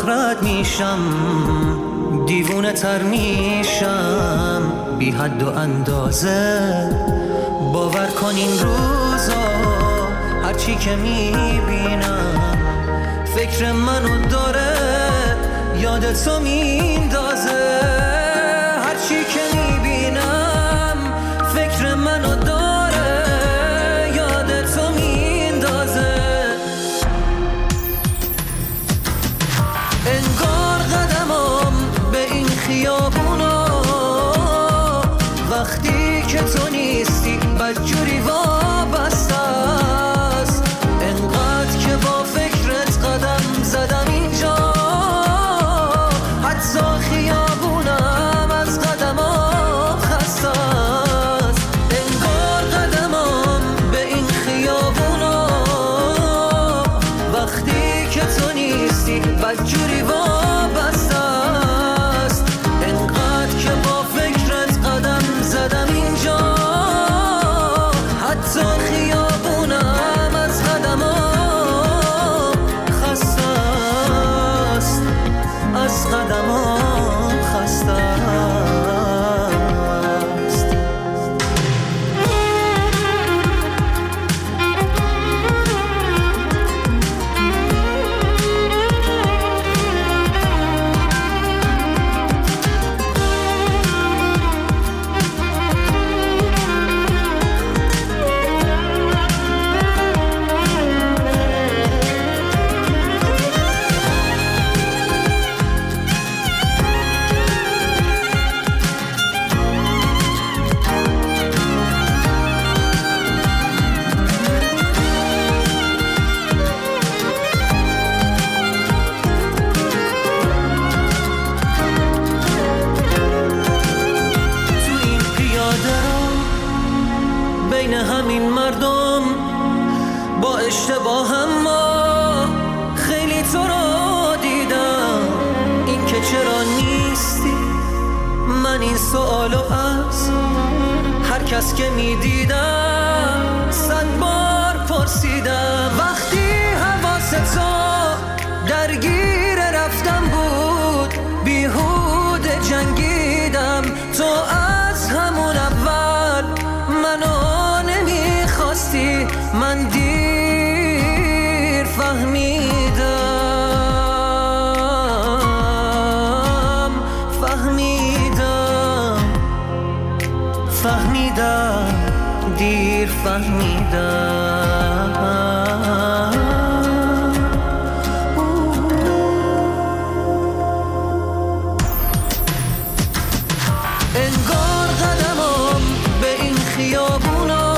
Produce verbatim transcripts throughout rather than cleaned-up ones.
رد میشم، دیوونه تر میشم بی حد و اندازه. باور کن این روزا هرچی که میبینم فکر منو داره یادتو میندازه. هرچی که میبینم فکر منو داره یادتو میندازه. انگار قدمم به این خیابونا وقتی که تو نیستی بدجوری وابسته است. انقدر که با فکرت قدم زدم اینجا، حتی خیابونم از قدمم خسته است. انگار قدمم به این خیابونا وقتی که تو نیستی بدجوری وابسته است. انقدر که با فکرت قدم زدم اینجا، حتی خیابونم از قدمم خسته است. از قدمم خسته است. بین همین مردم با اشتباه هم ما خیلی تو رو دیدم. این که چرا نیستی من این سوالو از هر کس که میدیدم صد بار پرسیدم. وقتی حواس تو درگیر رفتم بود بیهوده جنگیدم. تو از همون اول منو نمیخواستی، من دیر فهمیدم فهمیدم فهمیدم دیر فهمیدم. انگار قدمم به این خیابونا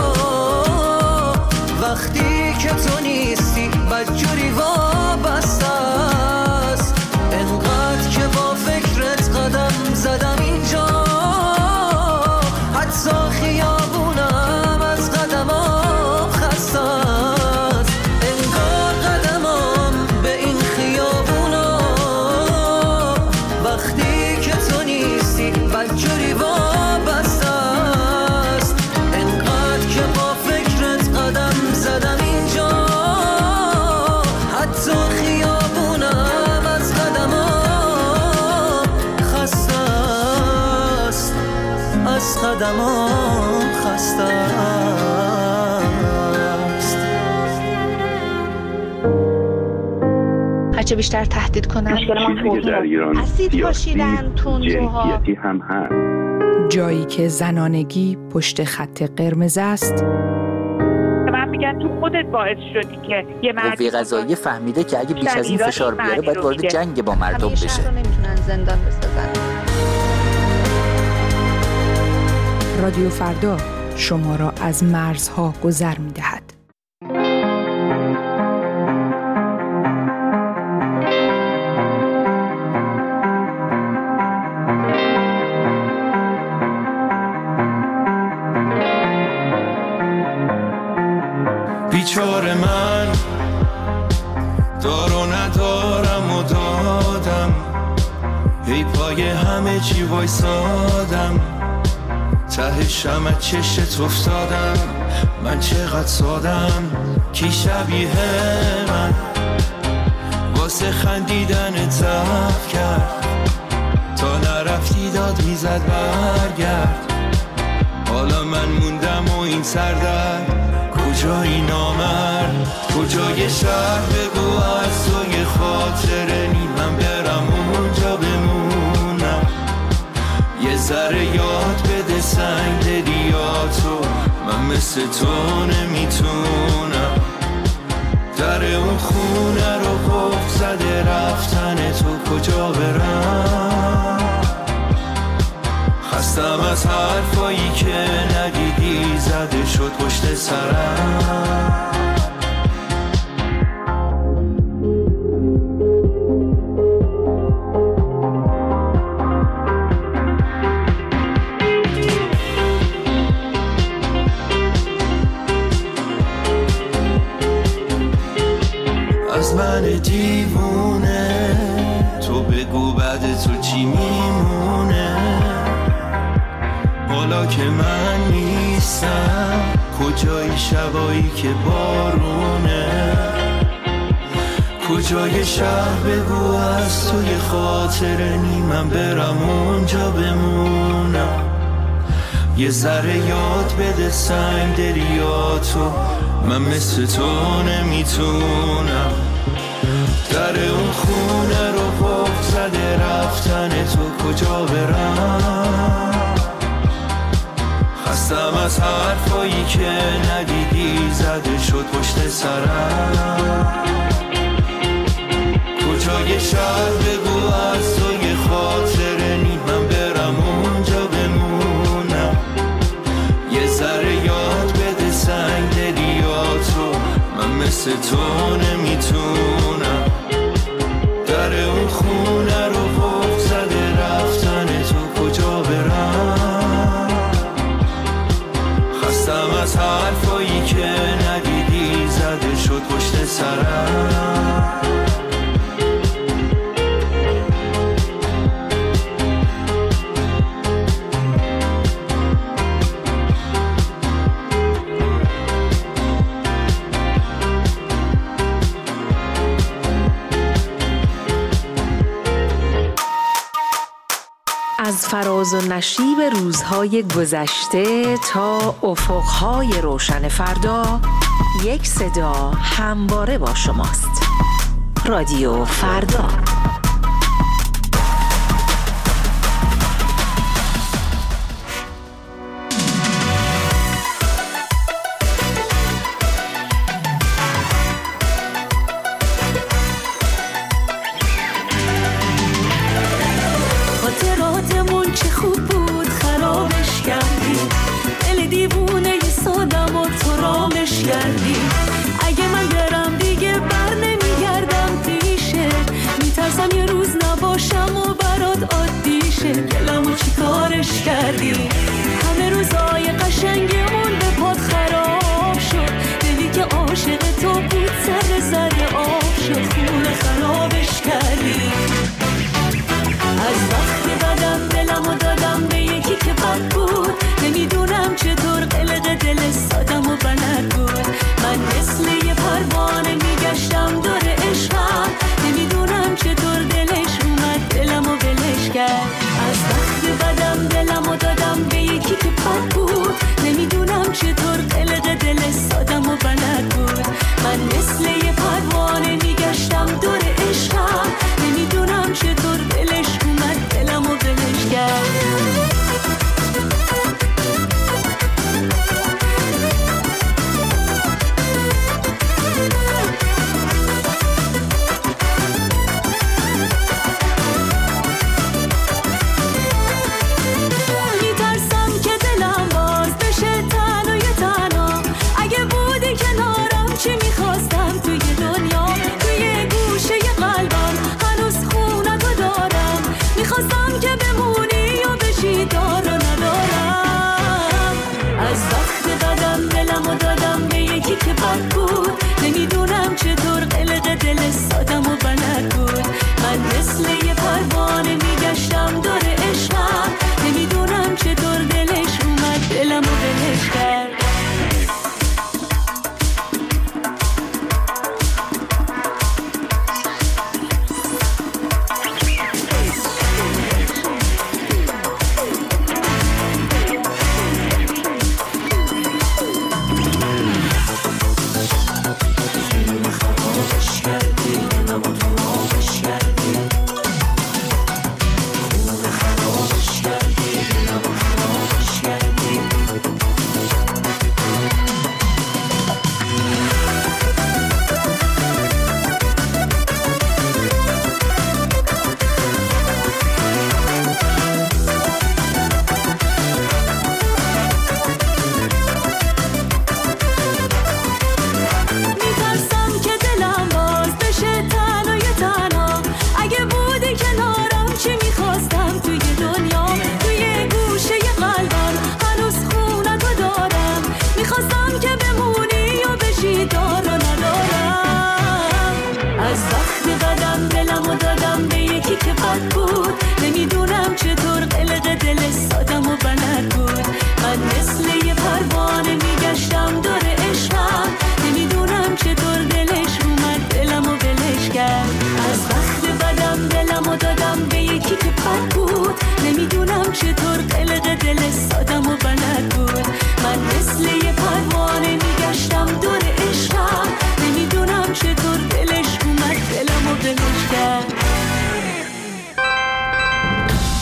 وقتی که تو نیستی بدجوری وابسته است. انقدر که با فکرت قدم زدم اینجا، حتی خیابونم از قدمم خسته است. انگار قدمم به این خیابونا وقتی که تو نیستی بدجوری وابسته است. انقدر که با فکرت قدم زدم اینجا، حتی خیابونم از قدمم خسته است. از قدمم خسته است. هرچه بیشتر تهدید کنن چیزی که در ایران اسید پاشیدن تندروها هم هست. جایی که زنانگی پشت خط قرمز است. من میگن تو خودت باعث شدی که یه مرد قوه قضاییه فهمیده که اگه بیش از این فشار بیاره باید وارد جنگ با مردم بشه. همیشه رو نمیتونن زندان بسازن. رادیو فردا شما را از مرزها گذر می‌دهد. بیچاره من دار و ندارم و دادم، هی پای همه چی وایسادم، ته شمع چشت افتادم. من چقدر سادم، کی شبیه من واسه خندیدن ضعف کرد، تا نرفتی داد میزد برگرد. حالا من موندم و این سردرد، کجایی نامرد؟ کجای شهر بگو از تو یه خاطره نی، من برم اونجا بمونم. یه ذره یاد بده سنگ دلیاتو، من مثل تو نمیتونم. در اون خونه رو قفل زده رفتن تو، کجا برم؟ خستم از حرفایی که ندیدی، زده شد پشت سرم. از من دیوونه تو بگو بعد تو چی میمونه؟ حالا که من نیستم کجای شبایی که بارونه؟ کجای شهر بگو از تو یه خاطره نی، من برم اونجا بمونم. یه ذره یاد بده سنگ دلیاتو، من مثل تو نمیتونم. در اون خونه رو قفل زده رفتن تو، کجا برم؟ خستم از حرفایی که ندیدی، زده شد پشت سرم. کجای شهر بگو از تو یه خاطره نی، من برم اونجا بمونم. یه ذره یاد بده سنگ دلیاتو، من مثل تو نمیتونم. در اون خونه رو قفل زده رفتن تو، کجا برم؟ خستم از حرفایی که ندیدی، زده شد پشت سرم. از فراز و نشیب روزهای گذشته تا افقهای روشن فردا، یک صدا همواره با شماست. رادیو فردا. اگه من برم دیگه بر نمیگردم پیشه، میترسم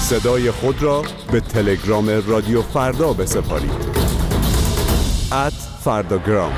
صدای خود را به تلگرام رادیو فردا بسپارید. ات فرداگرام.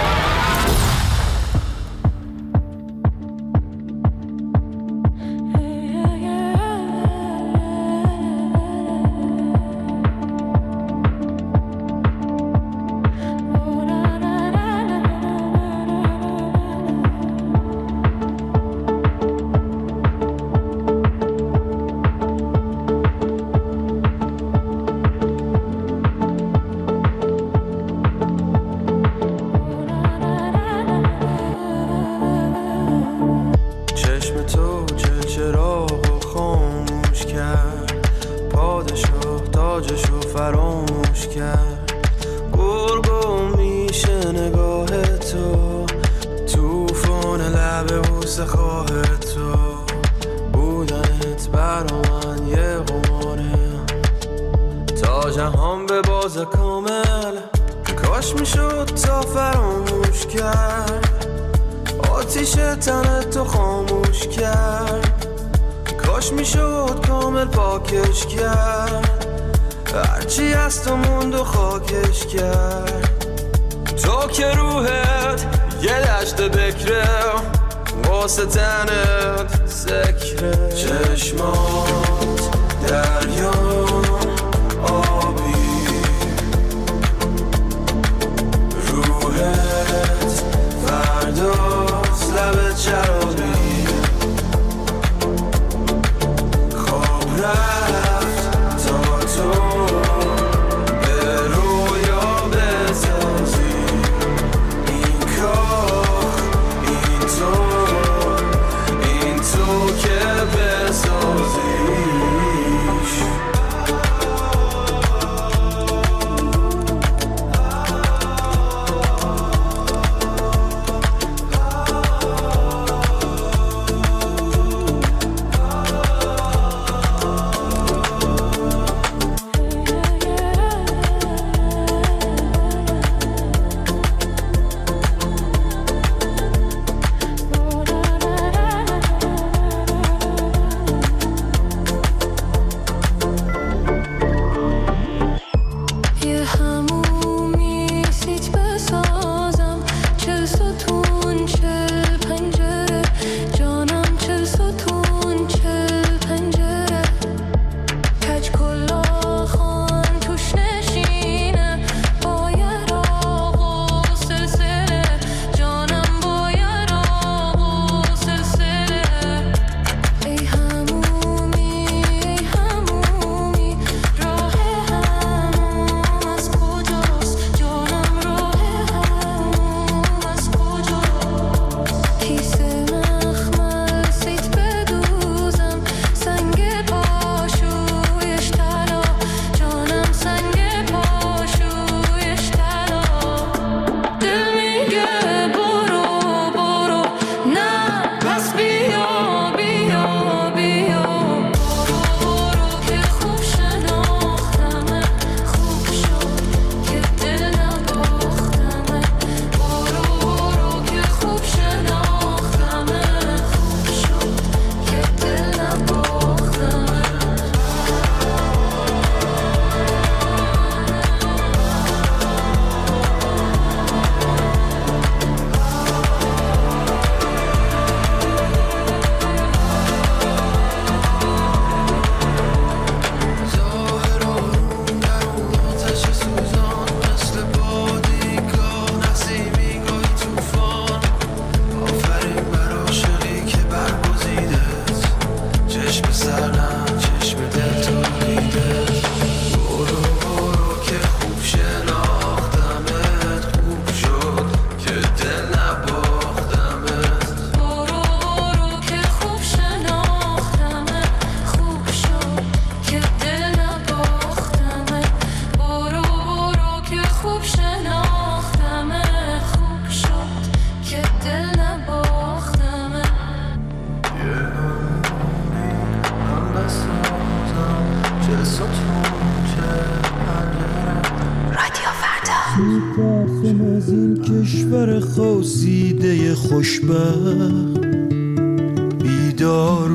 میترسم از این کشور خواسیده خوشبخت بیدار بشو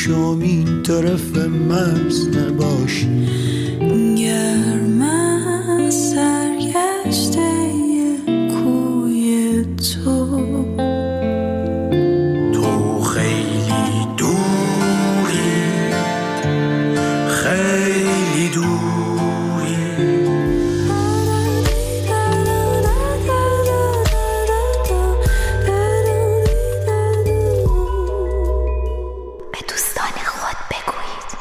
شام این طرف مرز نباشی. گر من سرگشته کوی تو، تو خیلی دوری، خیلی دوری. به دوستان خود بگویید.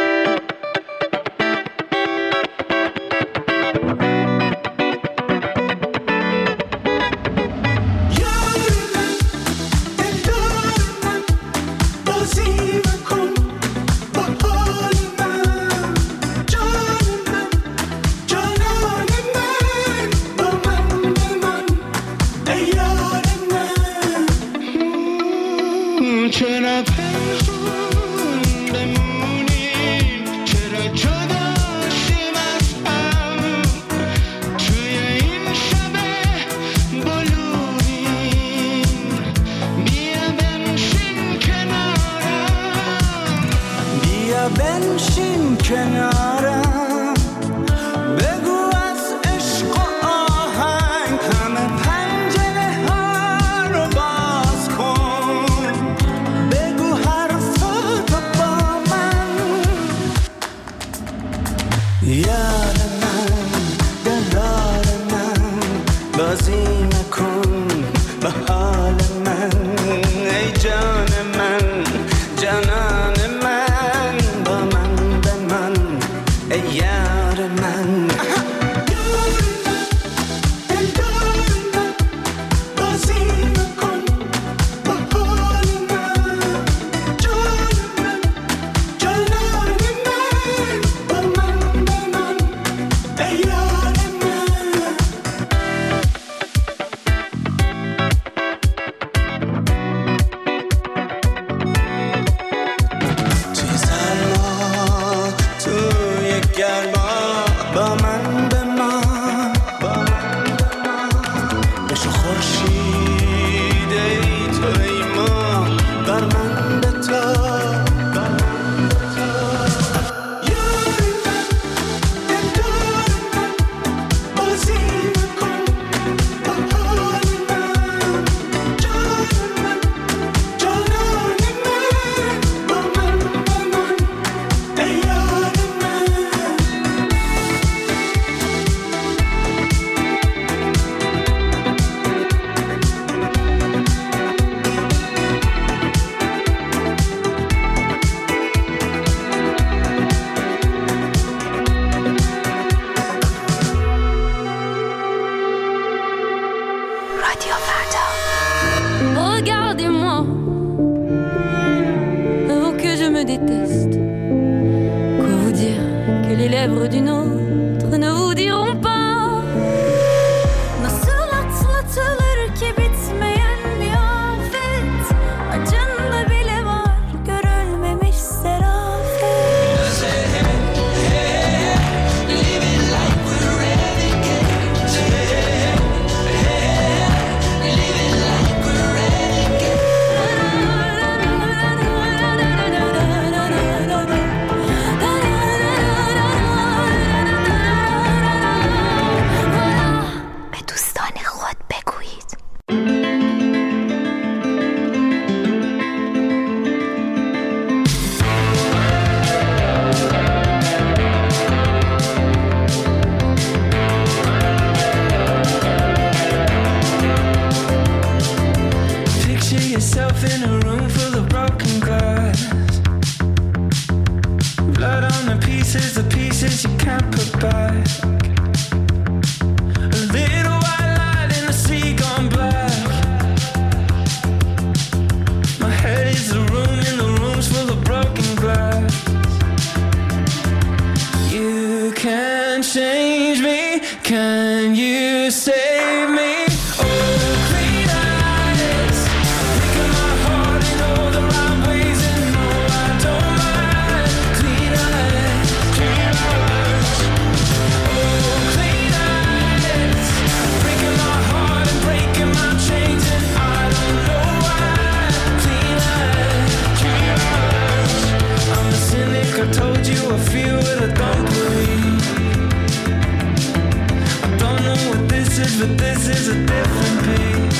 چرا پنهون بمونیم، چرا جدا شیم از هم، توی این شب بلوریم. بیا بنشین کنارم، بیا بنشین کنارم، بگو از عشق و آهنگ همه پنجره ها رو باز کن. بگو حرفاتو با من، یار من، دلار من، بازی نکن با حال من. ای جان من، جانان من، با من بمان ای یار من. Regardez-moi, avant que je me déteste. Quoi vous dire que les lèvres d'une autre ne vous diront pas? Nasıl atlatılır ki bitmeyen bir afet, acında bile var görülmemiş serafet. Living like we're renegades. Living like we're renegades. به دوستان خود بگویید. Picture yourself in a room full of broken glass. Blood on the pieces, the pieces you can't put back. A little white light in the sea gone black. My head is the room in the rooms full of broken glass. You can change me, can you save me? Oh, clean eyes, picking my heart in all the right ways, and no, I don't mind. Clean eyes, clean eyes. Oh, clean eyes, breaking my heart and breaking my chains, and I don't know why. Clean eyes, clean eyes. I feel what I don't believe. I don't know what this is, but this is a different beast.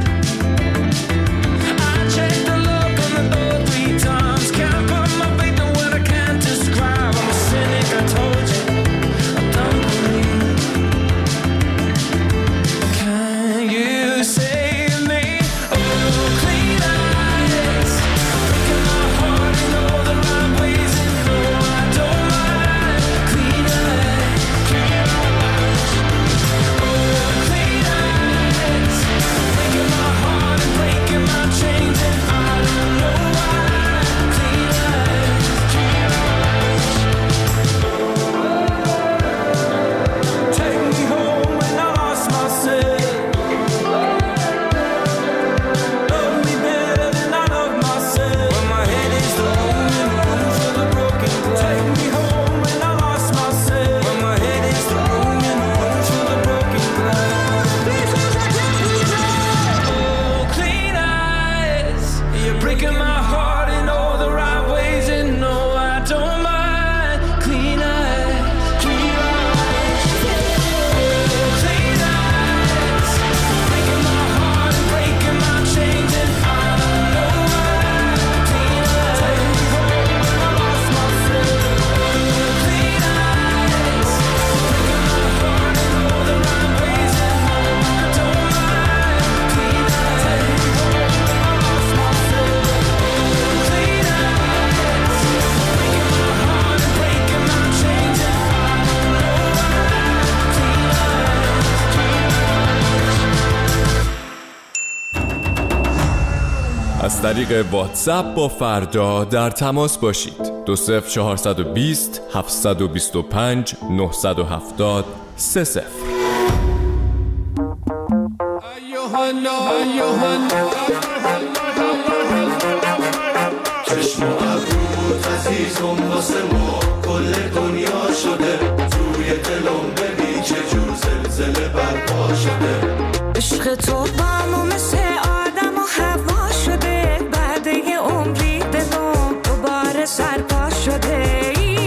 I checked the lock on the door three times. Can't put my faith in what I can't describe. I'm a cynic, I told you. I don't believe. Can you save me? Oh, clean eyes, breaking my heart in all the right ways, and no, I don't mind. Clean eyes, clean eyes. Oh, clean eyes, breaking my heart and breaking my chains, and I don't know why. Clean eyes, clean eyes. Take me home when I lost myself. Love me better than I love myself. When my head is the only room for the broken glass. Take me home when I lost myself. When my head is the only room for the broken glass. Oh, clean eyes, you're breaking my heart in all the right ways, and no, I don't mind. Clean eyes, clean eyes. Oh, clean eyes, breaking my heart and breaking my chains, and I don't know why. Clean eyes, take me home when I lost myself. Clean eyes, breaking my heart in all the right ways, and no, I don't mind. Clean eyes, take me home when I lost myself. Clean eyes, breaking my heart and breaking my chains, and I don't know why. Clean eyes, clean eyes. از طریق واتساپ با فردا در تماس باشید. دو صفر چهارصد و بیست هفتصد و بیست و پنج نهصد و هفتاد سه صفر. چشم و ابروت عزیزم واسه ما کل دنیا شده. توی دلم ببین چه جور زلزله برپا شده. عشق تو با ما مثل آدم و هوا شده. بعد یه عمری دلم دوباره سرپا شده.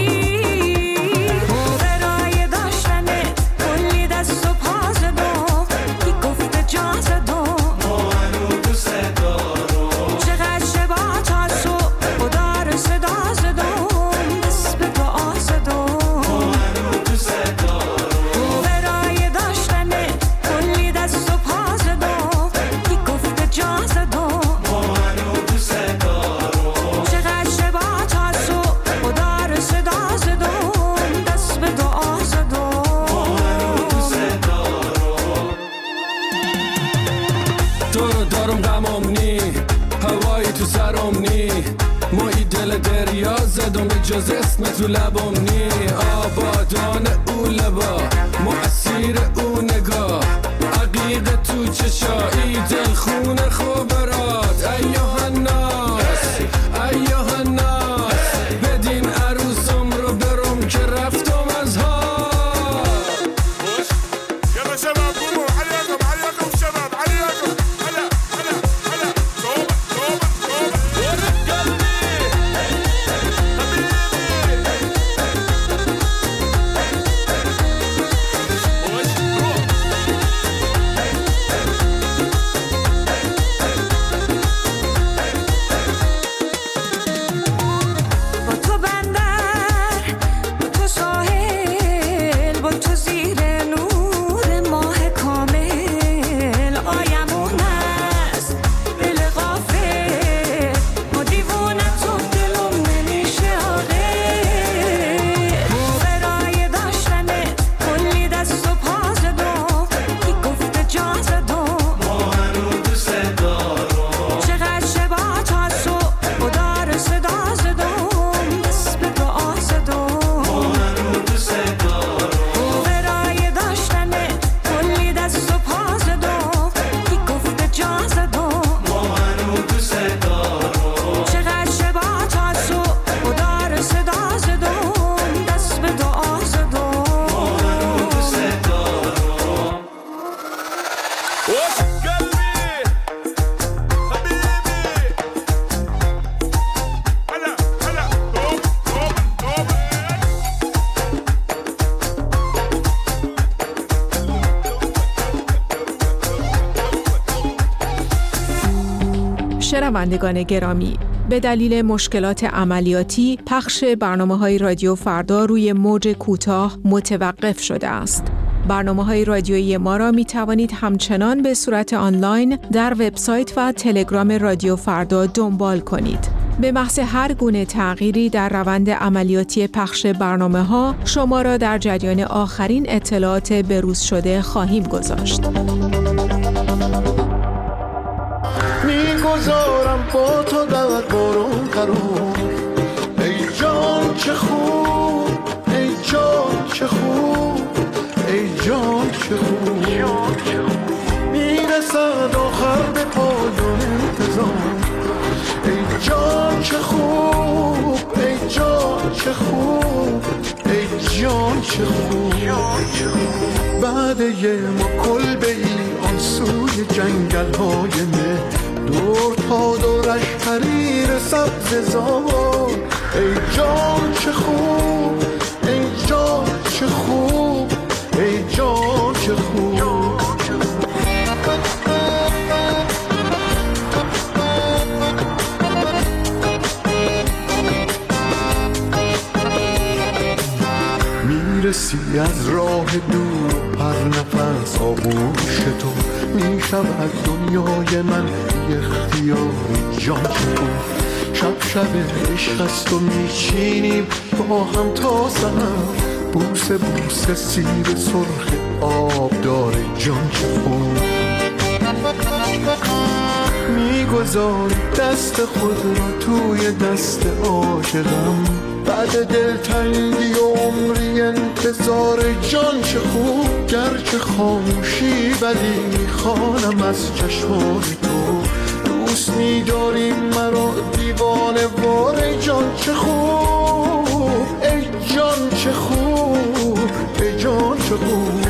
برای داشتنه کلی دست و پا زدم. کی گفته جا زدم ما هنو دوست دارم. چقدر شبا تا صبح خدا رو صدا زدم. دست به دعا زدم ما هنو دوست دارم. برای داشتنه کلی دست و پا زدم. کی گفته جا زدم ما هنو دوست دارم. چقدر شبا تا صبح خدا رو صدا زدم. دست به دعا زدم ما هنو دوست دارم. تو رو دارم غمم نی، هوایی تو سرم نی. مایی دل دریا زدم به جز اسم تو لبم نی. آبادان او لبا مؤثیر او نگاه. عقیق تو چشایی دل خون خوبرات. ایوه الناس ایوه الناس، بدین عروسم رو برم که رفتم از ها. يلا شباب قوموا عليكم عليكم شباب عليكم. هلا هلا هلا توبة توبة توبة. شنوندگان گرامی، به دلیل مشکلات عملیاتی پخش برنامه‌های رادیو فردا روی موج کوتاه متوقف شده است. برنامه‌های رادیویی ما را می توانید همچنان به صورت آنلاین در وبسایت و تلگرام رادیو فردا دنبال کنید. به محض هر گونه تغییری در روند عملیاتی پخش برنامه‌ها شما را در جریان آخرین اطلاعات بروز شده خواهیم گذاشت. میگذارم با تو در بارون قرار، ای جان چه خوب، ای جان چه خوب، ای جان چه خوب، میرسد آخر به پایان انتظار، ای جان چه خوب، ای جان چه خوب، ای جان چه خوب. بعد یه ما کلبه ای آن سوی جنگل های مه، دور تا دورش حریر سبز زار، ای جان چه خوب، ای جان چه خوب، ای جان چه خوب. میرسی از راه دور پر نفس آغوش تو، میشود دنیای من بی اختیاری جان چه خوب. شب شب عشق است و میچینیم با هم تا سحر، بوسه بوسه سیر سرخ آب داره جان چه خوب. میگذاری دست خود را توی دست عاشقم، بعد دلتنگی و عمری انتظار جان چه خوب. گرچه خاموشی ولی میخوانم از چشمان تو، دوست می‌داری مرا دیوانه وار جان چه خوب، ای جان چه خوب، ای جان چه خوب.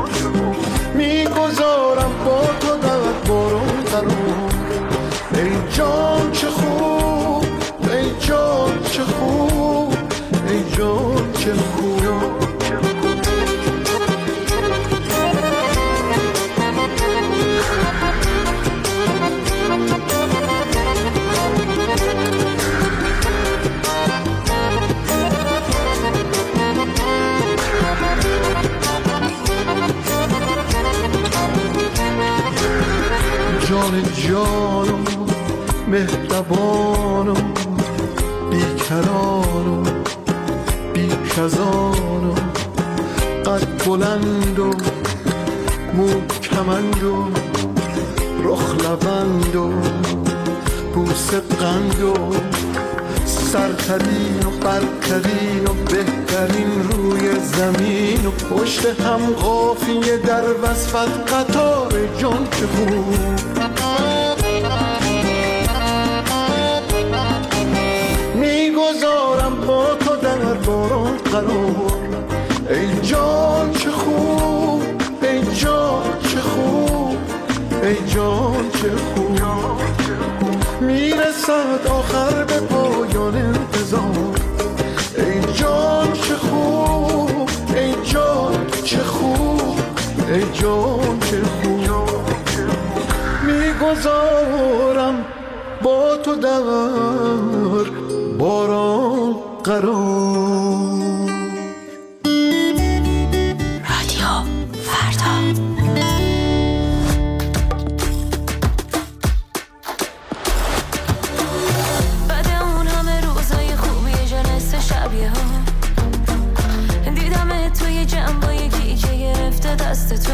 میگذارم با تو در بارون قرار، ای جان چه خوب، ای جان چه خوب، ای جان چه خوب. جان جانم مهربانم بیکرانم بیش از آنم، قد بلند و مو کمند و رخ لبند و بوسه قند و سرترین و برترین و بهترین روی زمین و پشت هم قافیه در وصفت قطار جان چه خوب. میگذارم با تو در بارون قرار، ای جان چه خوب، ای جان چه خوب، ای جان چه خوب. میرسد آخر به پایان انتظار، ای جان چه خوب، ای جان چه خوب، ای جان چه خوب. میگذارم با تو در باران قرار. رادیو فردا. بعد اون همه روزای خوبی جلسه شبیه ها، دیدم توی جنبای گیجه گرفته دست تو،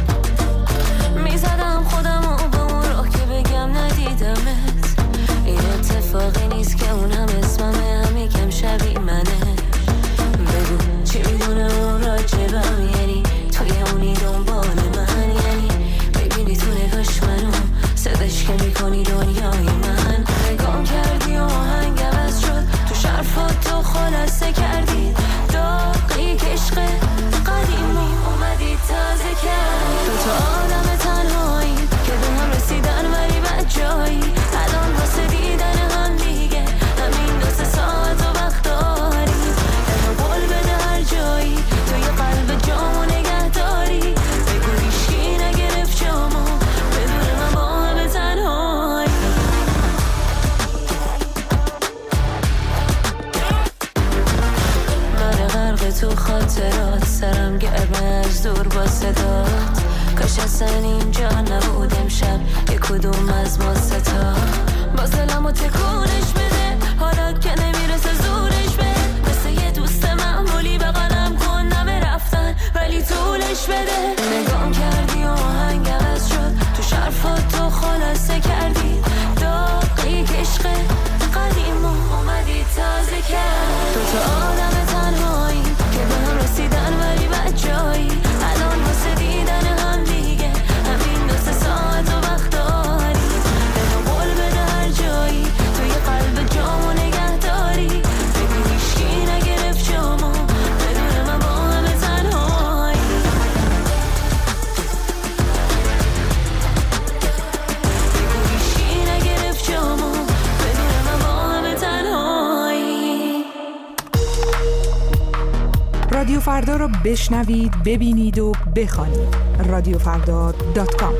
میزدم خودم و به اون راه که بگم ندیدمت. این اتفاقی نیست که اون هم اسممه، هم یکم شبیه منه. بگو چی میدونه اون راجبم، یعنی توی اونی دنبال من، یعنی ببینی تو نگاش منو صداش که میکنی دنیای من. نگام کردی و آهنگ عوض شد، تو شرفات تو خلاصه کردی داغی که عشق قدیمی اومدی تازه کرد. دو تا آدم تنهایی که به هم رسیدن ولی بد جایی، الان واسه دیدن هم دیگه همین دو سه ساعت و وقت داری. دلو بول بده هر جایی، توی قلب جامو نگه داری. بگو هیچکی نگرفت جامو، بدون من با همه تنهایی. تو خاطرات سرم گرمه از دور با صدات کاش اصلا اینجا نبود امشب یک کدوم از ما ستا باز دلمو تکونش بده حالا که نمیرسه زورش بده مثل یه دوست معمولی بغلم کن نمه رفتن ولی طولش بده نگام کردی و آهنگ عوض شد تو شرفات تو خلاصه کردی داغی که عشق قدیم اومدی تازه کرد تو تو عالم تنهایی که به هم رسیدن ولی بجایی الان واسه دیدن هم دیگه همین دو سه ساعت و وقت داری بهم قول بده هر جایی توی قلب جامو نگه داری بگو هیچکی نگرفت جامو بدون من با همه تنهایی بگو هیچکی نگرفت جامو بدون من با همه تنهایی. رادیو فردا رو بشنوید، ببینید و بخوانید. رادیو فردا دات کام.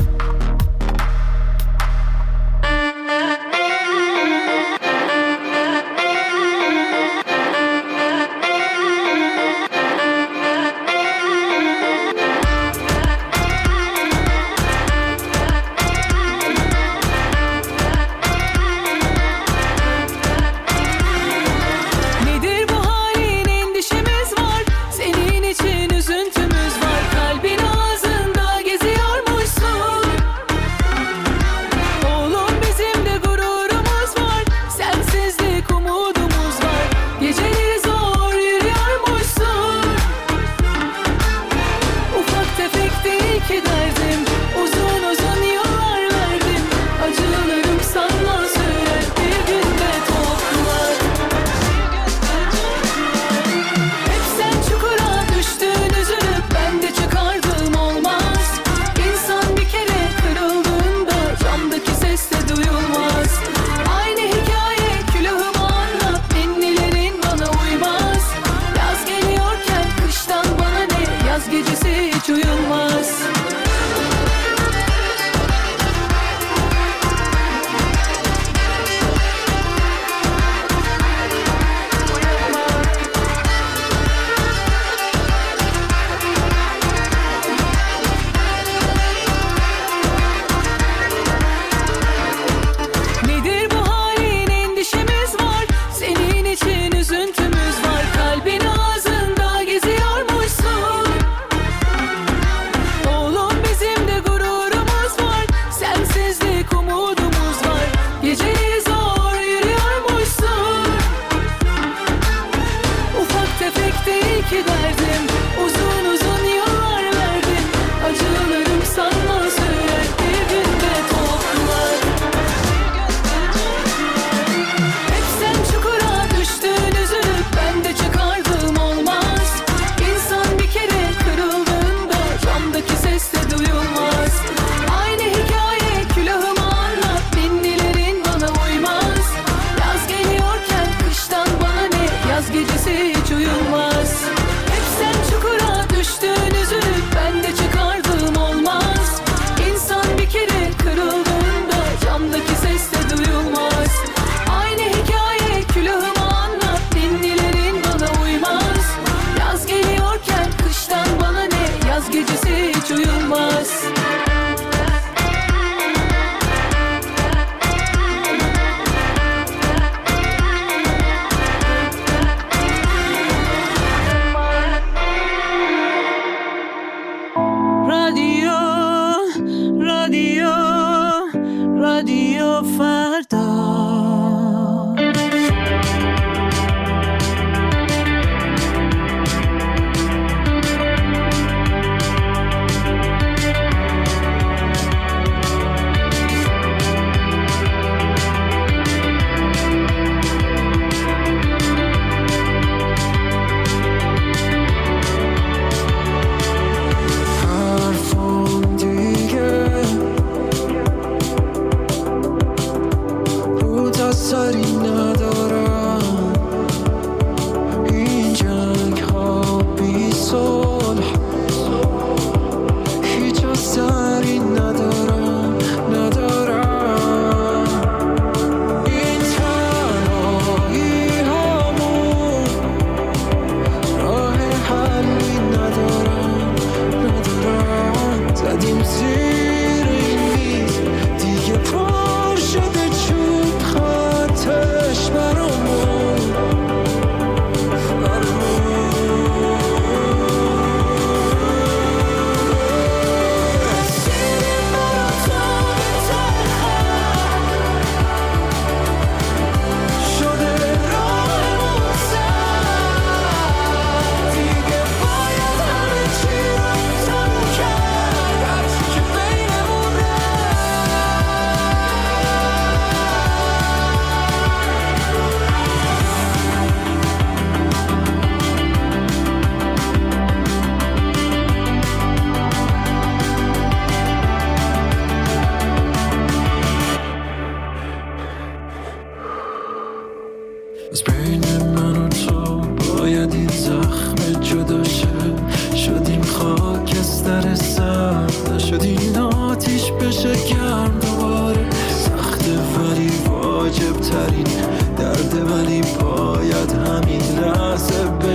فردا.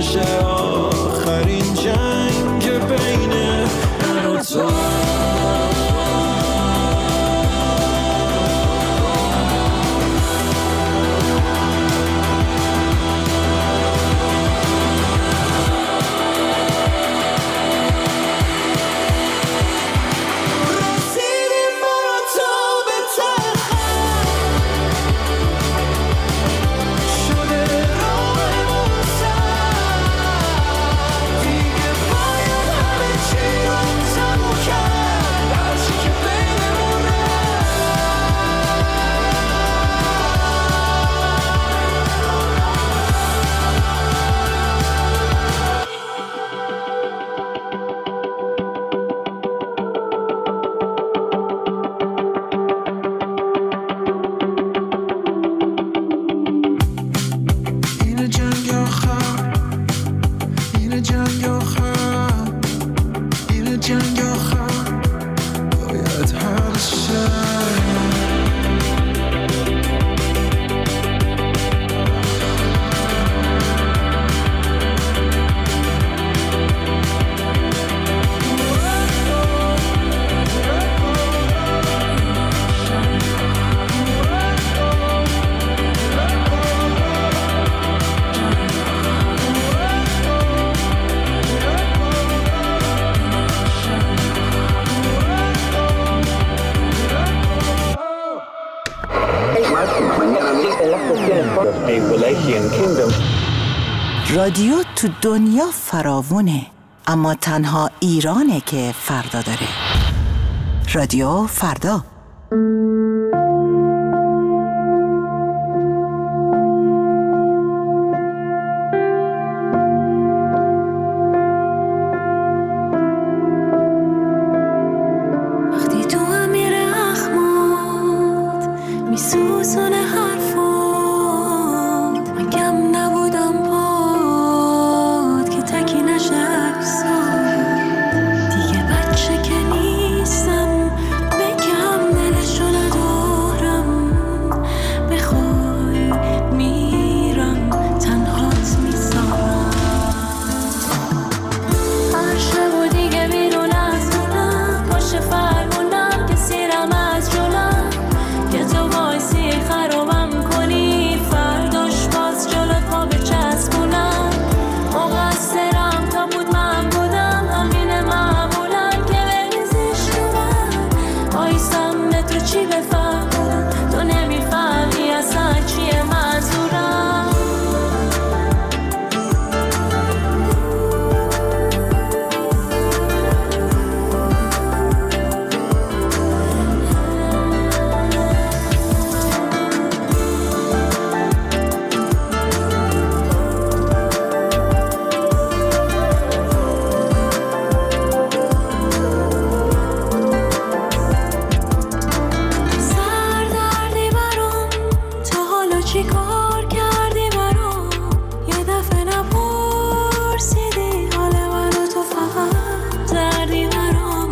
بشه آخرین جنگ بین من و تو. رادیو تو دنیا فراوونه، اما تنها ایرانه که فردا داره. رادیو فردا. وقتی تو امیر احمد میسوزونه حرفات، من کم نبودم پاد که تکی نشه اکسات. دیگه بچه که نیستم بگم دلشو ندارم، بخوای میرم تنهات میذارم. هر شب و دیگه بیرون از خونم پشت فرمونم که سیرم از جلم، که تو وایسی خرابم کنی فرداش باز جلوت پا بچسبونم. مقصرم تا بود من بودم، همینه معمولا که بریزیش رو من. آیستم به تو چی بفهمم، تو نمیفهمی اصلا چیه منظورم. سردردی برام تا حالا چی کار کردی برام، یه دفعه نپرسیدی حال منو، تو فقط دردی برام.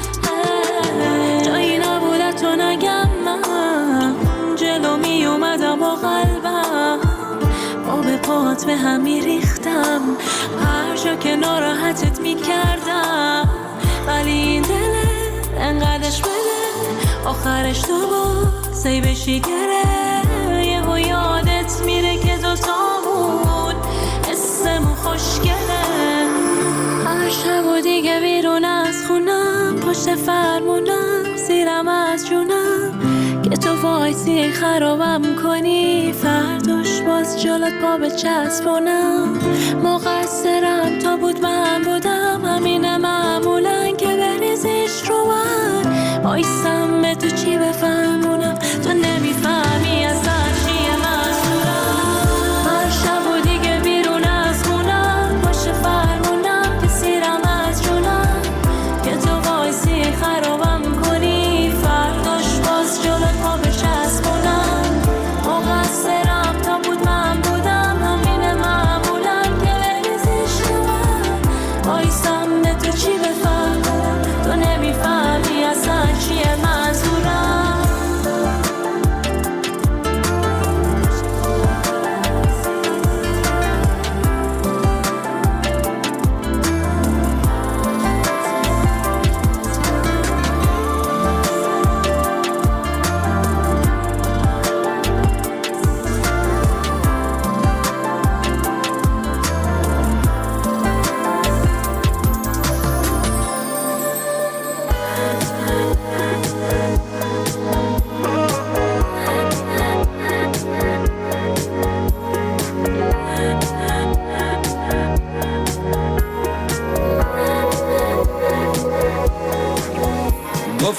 جایی نبوده تو نگم، من جلو می اومدم با قلبم، با به پات به هم می ریختم هر جا که ناراحتت می کردم. ولی این دله انقدرش بده آخرش تو بازی بشی گره. یه و یادت میره که دوتامون اسمون خوشگله. هر شب و دیگه بیرون از خونم پشت فرمونم سیرم از جونم، که تو وایسی خرابم کنی فرداش باز جلوت پا بچسبونم. مقصرم تا بود من بودم، همینه معمولا که بریزیش رو من. آیستم به تو چی بفهمونم، تو نمیفهمی اصلا چیه منظورم. هر شب و دیگه بیرون از خونم پشت فرمونم که سیرم از جونم، که تو وایسی خرابم کنی فرداش باز جلوت پا بچسبونم. مقصرم تا بود من بودم، همینه معمولا که بریزیش رو من. آیستم به تو چی بفهمونم، تو نمیفهمی اصلا چیه منظورم.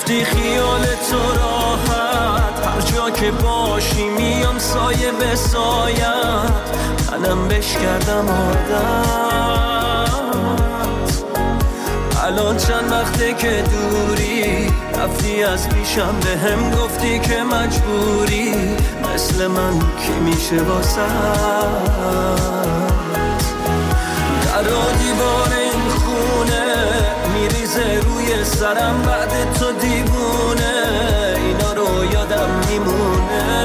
گفتی خیال تو راحت هر جا که باشی میام سایه به سایت منم بش کردم عادت الان چند وقته که دوری رفتی از پیشم به هم گفتی که مجبوری مثل من کی میشه واسه در دیوار این خونه میریزه روی سرم بعد تو دیوونه اینا رو یادم میمونه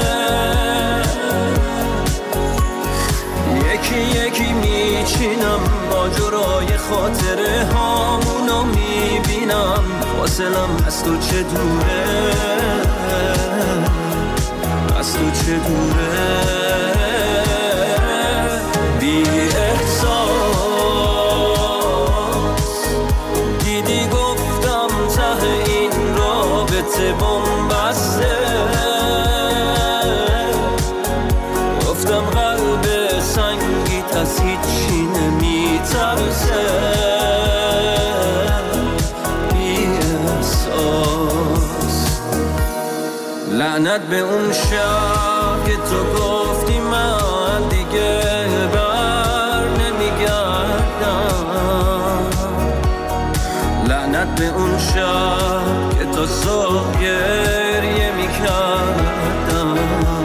یکی یکی میچینم ماجرای خاطره هامونو میبینم فاصلم از تو چه دوره از تو چه دوره بی احساس دیدی گفتم ته این رابطه بنبسته گفتم قلب سنگیت از هیچی نمیترسه بی احساس لعنت به اون شب که تو گفتی من دیگه بر نمیگردم لعنت به اون شب که تو صبح گریه میکردم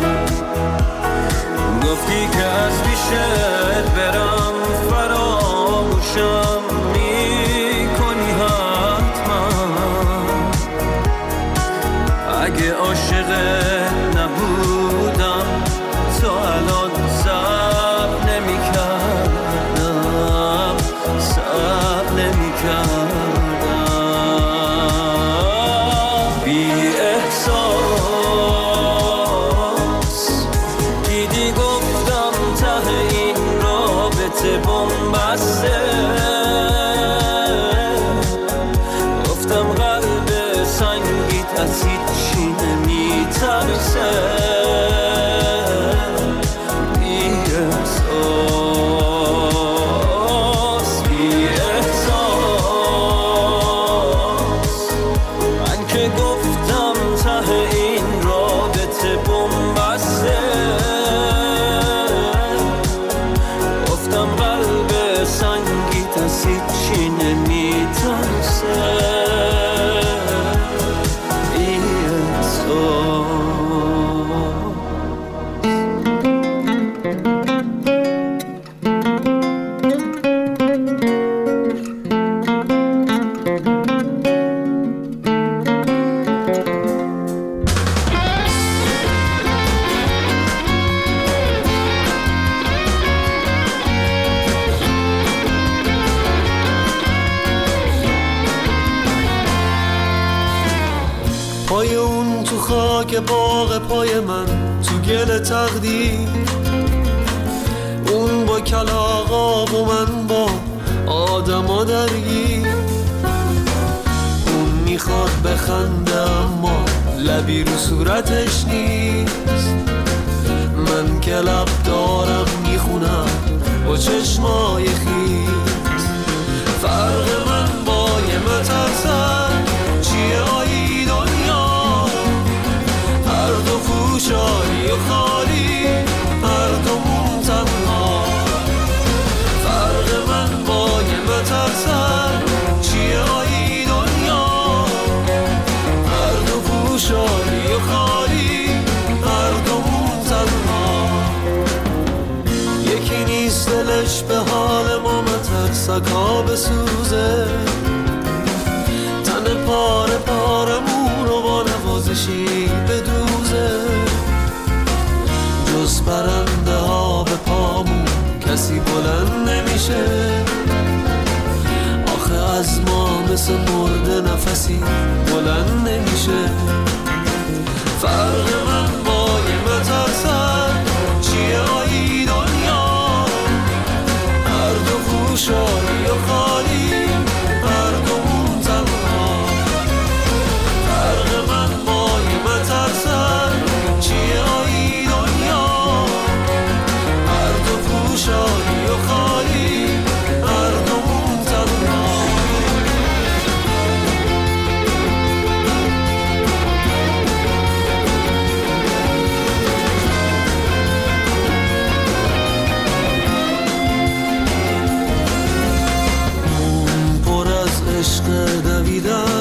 گفتی که از پیشت برم فراموشم میکنی حتما اگه عاشقت نبودم تو الان صبر نمیکردم صبر نمیکردم بی احساس دیدی گفتم ته این رابطه بنبسته گفتم قلب سنگیت از هیچی نمیترسه بی احساس بی احساس من که گفتم ته این رابطه بنبسته گفتم قلب سنگیت از هیچی نمیترسه بی احساس پای اون تو خاک باغ پای من تو گل تقدیر اون با کلاغاب و من با آدما درگیر اون میخواد بخنده اما لبی رو صورتش نیست من که لب دارم میخونم با چشمای خیز فرق من با یه مترسن چیه آیی دنیا هر دو پوشانی و خالی هر دومون تنها فرق من با یه مترسن چیه آیی دنیا هر دو پوشانی و خالی هر دومون تنها یکی نیست دلش به حال ما مترسک ها بسوزه تن پاره پارمون رو با نوازشی بدوزه جز پرنده ها به پامون کسی بلند نمیشه آخه از ما مثل مرده نفسی بلند نمیشه فرق من با یه مترسن چیه آیی دنیا هر دو پوشانی و خالی هر دومون تنها فرق من با یه مترسن چیه آیی دنیا هر دو پوشانی و خالی هر دومون تنها ندیدم